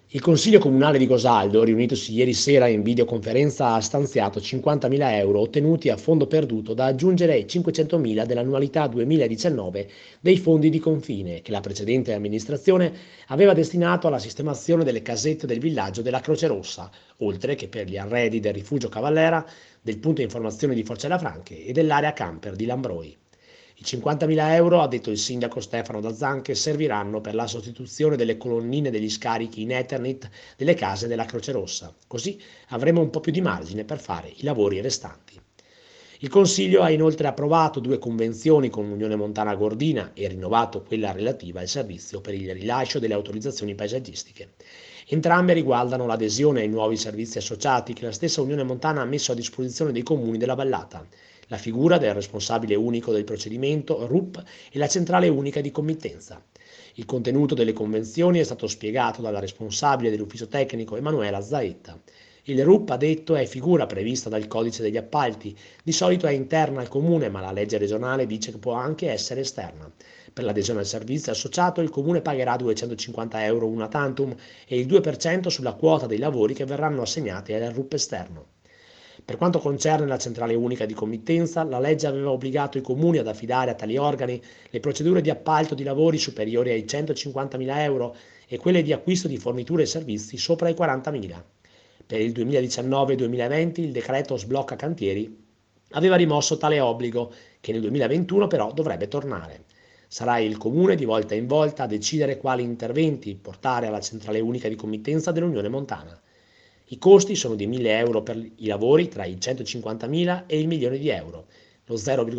Il Consiglio Comunale di Gosaldo, riunitosi ieri sera in videoconferenza, ha stanziato 50.000 euro ottenuti a fondo perduto da aggiungere ai 500.000 dell'annualità 2019 dei fondi di confine che la precedente amministrazione aveva destinato alla sistemazione delle casette del villaggio della Croce Rossa, oltre che per gli arredi del Rifugio Cavallera, del punto informazione di Forcella Franche e dell'area camper di Lambroi. I 50.000 euro, ha detto il sindaco Stefano Dazzanche, serviranno per la sostituzione delle colonnine degli scarichi in Eternit delle case della Croce Rossa, così avremo un po' più di margine per fare i lavori restanti. Il Consiglio ha inoltre approvato due convenzioni con l'Unione Montana Gordina e rinnovato quella relativa al servizio per il rilascio delle autorizzazioni paesaggistiche. Entrambe riguardano l'adesione ai nuovi servizi associati che la stessa Unione Montana ha messo a disposizione dei comuni della vallata, la figura del responsabile unico del procedimento, RUP, e la centrale unica di committenza. Il contenuto delle convenzioni è stato spiegato dalla responsabile dell'ufficio tecnico Emanuela Zaetta. Il RUP, ha detto, è figura prevista dal codice degli appalti, di solito è interna al comune, ma la legge regionale dice che può anche essere esterna. Per l'adesione al servizio associato il comune pagherà 250 euro una tantum e il 2% sulla quota dei lavori che verranno assegnati al RUP esterno. Per quanto concerne la centrale unica di committenza, la legge aveva obbligato i comuni ad affidare a tali organi le procedure di appalto di lavori superiori ai 150.000 euro e quelle di acquisto di forniture e servizi sopra i 40.000. Per il 2019-2020 il decreto sblocca cantieri aveva rimosso tale obbligo, che nel 2021 però dovrebbe tornare. Sarà il comune di volta in volta a decidere quali interventi portare alla centrale unica di committenza dell'Unione Montana. I costi sono di 1.000 euro per i lavori tra i 150.000 e il milione di euro, lo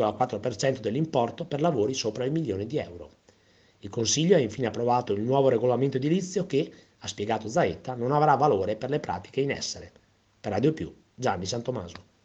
0,4% dell'importo per lavori sopra il milione di euro. Il Consiglio ha infine approvato il nuovo regolamento edilizio che, ha spiegato Zaetta, non avrà valore per le pratiche in essere. Per Radio Più, Gianni Santomaso.